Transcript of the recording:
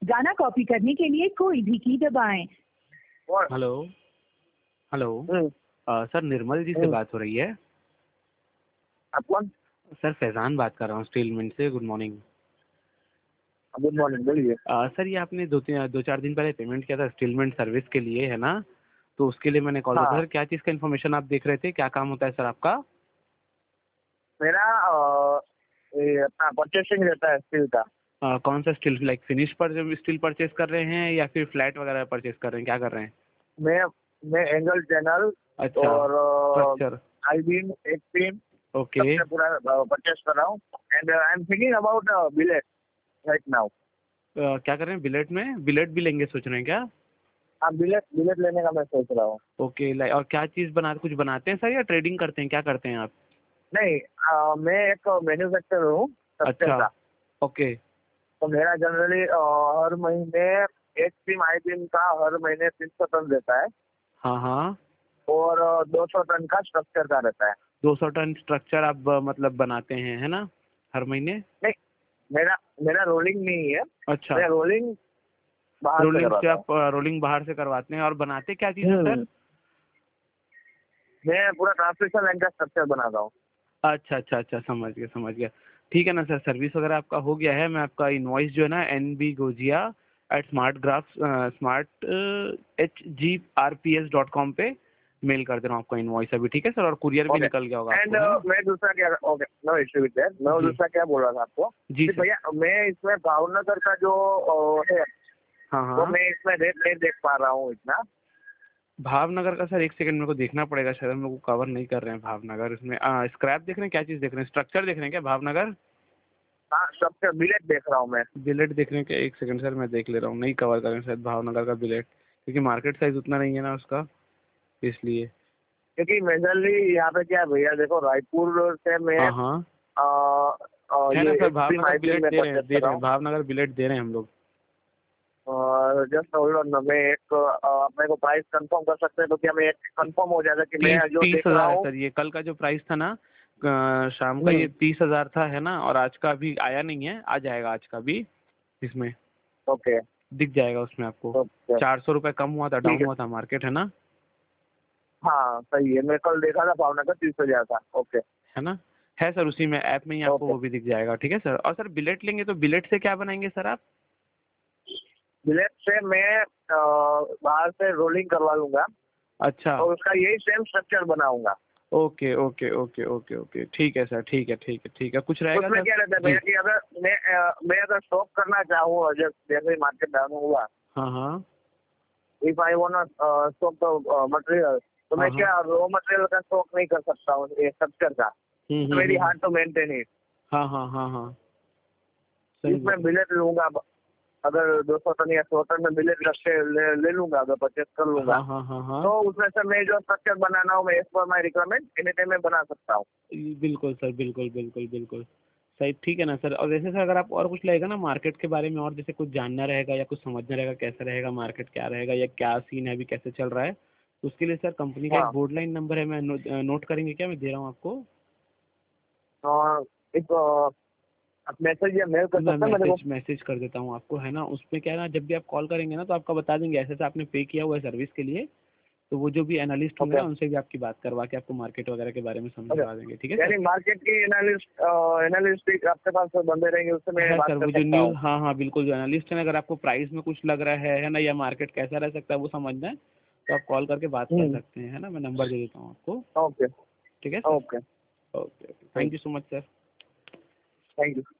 गाना कॉपी करने के लिए कोई भी की दबाएं। Hello hello. Sir Nirmal ji से बात हो रही है? आप कौन? सर फैजान बात कर रहा हूँ स्टील मिंट से। Good morning. गुड मॉर्निंग, बोलिए। सर ये आपने दो चार दिन पहले पेमेंट किया था स्टील मिंट सर्विस के लिए, है ना? तो उसके लिए मैंने कॉल किया था। हाँ। सर क्या चीज़ का इन्फॉर्मेशन आप देख रहे थे? क्या काम होता है सर आपका? मेरा ये अपना परचेसिंग रहता है स्टील का। कौन सा स्टील, लाइक फिनिश पर जब स्टील परचेज कर रहे हैं या फिर फ्लैट वगैरह परचेज कर रहे हैं, क्या कर रहे हैं? मैं एंगल चैनल अच्छा, और स्ट्रक्चर। आई बीम, एक बीम ओके। सबसे पूरा परचेस कर रहा हूँ। And I am thinking about billet right now. क्या कर रहे हैं बिलेट में? बिलेट भी लेंगे सोच रहे हैं क्या? हाँ, बिलेट लेने का मैं सोच रहा हूँ। ओके, लाइक और क्या चीज़ कुछ बनाते हैं सर या ट्रेडिंग करते हैं, क्या करते हैं आप? नहीं, मैं एक मैन्युफैक्चरर हूँ स्ट्रक्चर अच्छा, का। ओके। तो मेरा जनरली हर महीने एक बीम आई बीम का हर महीने 300 टन रहता है हाँ हाँ। और 200 टन का स्ट्रक्चर का रहता है। 200 टन स्ट्रक्चर आप मतलब बनाते हैं, है ना, हर महीने? नहीं, मेरा रोलिंग नहीं है। अच्छा, मैं रोलिंग बाहर से रोलिंग से करवाता हूँ। आप रोलिंग बाहर से करवाते हैं और बनाते क्या चीज़ है सर? मैं पूरा ट्रांसमिशन लाइन का स्ट्रक्चर बनाता हूँ। अच्छा अच्छा अच्छा, समझ गया समझ गया। ठीक है ना सर, सर्विस वगैरह आपका हो गया है। मैं आपका इनवॉइस जो है ना nbgojia@smartgraph.com पे मेल कर दे रहा हूँ आपका इनवॉइस अभी, ठीक है सर? और कुरियर भी निकल गया होगा एंड आपको, है ना? मैं दूसरा क्या, okay, no issue with that. मैं जी दूसरा क्या बोल रहा था आपको जी कि सर। भैया मैं इसमें भावनगर का जो है हाँ तो हाँ। मैं इसमें रेट नहीं देख पा रहा हूँ इतना। भावनगर का सर एक सेकंड मेरे को देखना पड़ेगा, शायद हम लोग को कवर नहीं कर रहे हैं भावनगर। इसमें स्क्रैप देख रहे हैं, क्या चीज़ देख रहे हैं? स्ट्रक्चर देख रहे हैं क्या भावनगर? हाँ, स्ट्रक्चर बिलेट देख रहा हूँ मैं। बिलेट देख रहे हैं क्या? एक सेकंड सर, मैं देख ले रहा हूँ। नहीं कवर कर रहे हैं शायद भावनगर का बिलेट, क्योंकि मार्केट साइज उतना नहीं है ना उसका, इसलिए। क्योंकि मेजरली यहाँ पे क्या है भैया, देखो रायपुर से मैं हाँ हाँ, है ना ये sir, extreme Bhavnagar IPL billet में दे रहे परचेस हैं, कर रहा हूँ। भावनगर बिलेट दे रहे हैं हम लोग। जस्ट होल्ड ऑन, मैं एक अपने को प्राइस कंफर्म कर सकते हैं तो क्या मैं एक कंफर्म हो जाएगा कि मैं जो 30 देख रहा हजार है हूँ। सर। ये कल का जो प्राइस था ना, शाम का, ये 30 हजार था, है ना? और आज का अभी आया नहीं है, आ जाएगा आज का भी इसमें, ओके दिख जाएगा उसमें आपको। ओके, 400 रुपये कम हुआ था, ठीक डाउन है। हुआ था मार्केट, है ना? हाँ सही है, मैं कल देखा था भावनगर 30,000 था। ओके है ना? है सर, उसी में ऐप में ही आपको ओके। वो भी दिख जाएगा, ठीक है सर? और सर बिलेट लेंगे तो बिलेट से क्या बनाएंगे सर आप? बिलेट से मैं बाहर से रोलिंग करवा लूंगा अच्छा, और उसका यही सेम स्ट्रक्चर बनाऊंगा। Okay okay okay okay okay, ठीक है सर, ठीक है ठीक है ठीक है। कुछ रहेगा उसमें सर? क्या रहता है जी। भैया कि अगर मैं अगर स्टॉक करना चाहूँ और जैसे मार्केट डाउन हुआ, हाँ हाँ if I want stock the material, तो हाँ मैं हाँ। क्या रॉ मटेरियल का स्टॉक नहीं कर सकता हूँ ये स्ट्रक्चर का। Very hmm. Hard to maintain it. हाँ हाँ हाँ हाँ, सही इसमें बोल। बिलेट लूंगा, अगर 200 टन या 100 टन में बिलेट रख के ले लूंगा, अगर परचेस कर लूंगा, हाँ हाँ हाँ हाँ, तो उसमें से मैं जो स्ट्रक्चर बनाना हो मैं एज पर माई रिक्वायरमेंट एनी टाइम में बना सकता हूँ। बिल्कुल सर, बिल्कुल बिल्कुल बिल्कुल सही, ठीक है ना सर? और जैसे सर अगर आप और कुछ लगेगा ना मार्केट के बारे में, और जैसे कुछ जानना रहेगा या कुछ समझना रहेगा, कैसा रहेगा मार्केट, क्या रहेगा या क्या सीन है अभी, कैसे चल रहा है, तो उसके लिए सर कंपनी का एक हाँ, बोर्ड लाइन नंबर है, मैं नोट करेंगे क्या? मैं दे रहा हूँ आपको। और एक आप मैसेज या मेल कर मैं सकते हैं मेरे को। मैसेज कर देता हूँ आपको, है ना? उसमें क्या है ना, जब भी आप कॉल करेंगे ना तो आपका बता देंगे ऐसे ऐसे आपने पे किया हुआ है सर्विस के लिए, तो वो जो भी एनालिस्ट होंगे ओके ना उनसे भी आपकी बात करवा के आपको मार्केट वगैरह के बारे में ओके, समझवा देंगे, ठीक है यानी सर? मार्केट की एनालिस्ट भी आपके पास बंदे रहेंगे, उससे मैं है बात सर, कर वो जो सकता न्यूज़, हूँ। हाँ हाँ बिल्कुल, जो एनालिस्ट है ना, अगर आपको प्राइस में कुछ लग रहा है ना, या मार्केट कैसा रह सकता है वो समझना है, तो आप कॉल करके बात कर सकते हैं, है ना? मैं नंबर दे देता हूँ आपको, ओके ठीक है sir? Okay, okay okay, thank you so much sir. Thank you.